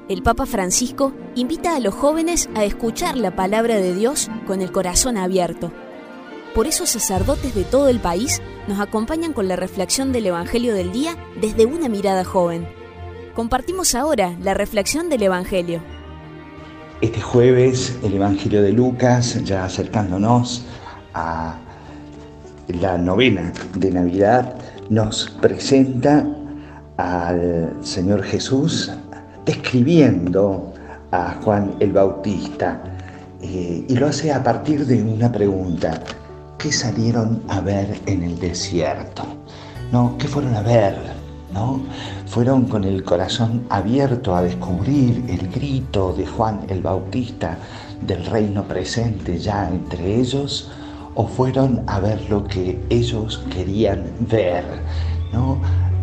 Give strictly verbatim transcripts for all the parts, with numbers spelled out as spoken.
el Papa Francisco invita a los jóvenes a escuchar la palabra de Dios con el corazón abierto. Por eso sacerdotes de todo el país nos acompañan con la reflexión del Evangelio del día desde una mirada joven. Compartimos ahora la reflexión del Evangelio. Este jueves el Evangelio de Lucas, ya acercándonos a la novena de Navidad, nos presenta al Señor Jesús describiendo a Juan el Bautista eh, y lo hace a partir de una pregunta: ¿qué salieron a ver en el desierto? ¿No? ¿Qué fueron a ver? ¿No? ¿Fueron con el corazón abierto a descubrir el grito de Juan el Bautista del reino presente ya entre ellos? ¿O fueron a ver lo que ellos querían ver? ¿No?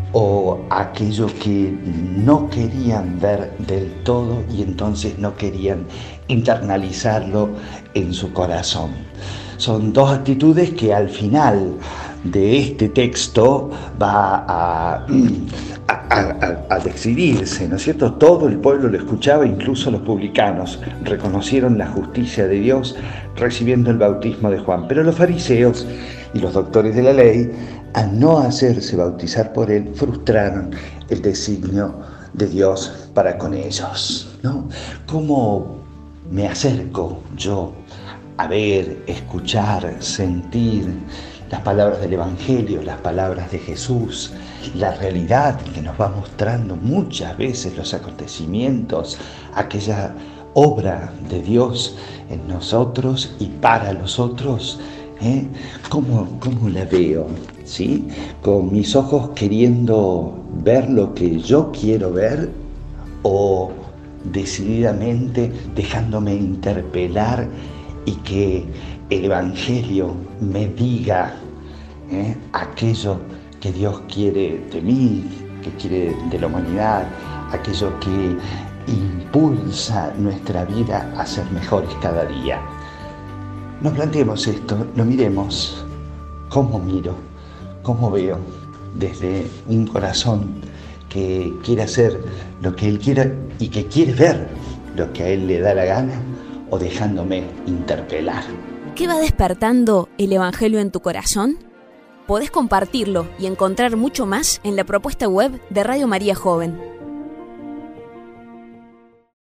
O aquello que no querían ver del todo y entonces no querían internalizarlo en su corazón. Son dos actitudes que al final de este texto va a, a, a, a decidirse, ¿no es cierto? Todo el pueblo lo escuchaba, incluso los publicanos reconocieron la justicia de Dios recibiendo el bautismo de Juan. Pero los fariseos y los doctores de la ley, al no hacerse bautizar por él, frustraron el designio de Dios para con ellos, ¿no? ¿Cómo me acerco yo a ver, escuchar, sentir las palabras del Evangelio, las palabras de Jesús, la realidad que nos va mostrando muchas veces los acontecimientos, aquella obra de Dios en nosotros y para los otros? ¿Eh? ¿Cómo, cómo la veo? ¿Sí? ¿Con mis ojos queriendo ver lo que yo quiero ver o decididamente dejándome interpelar y que el Evangelio me diga ¿eh? aquello que Dios quiere de mí, que quiere de la humanidad, aquello que impulsa nuestra vida a ser mejores cada día? Nos planteemos esto, lo miremos. ¿Cómo miro? ¿Cómo veo? Desde un corazón que quiere hacer lo que Él quiera y que quiere ver lo que a Él le da la gana, o dejándome interpelar. ¿Qué va despertando el Evangelio en tu corazón? Podés compartirlo y encontrar mucho más en la propuesta web de Radio María Joven.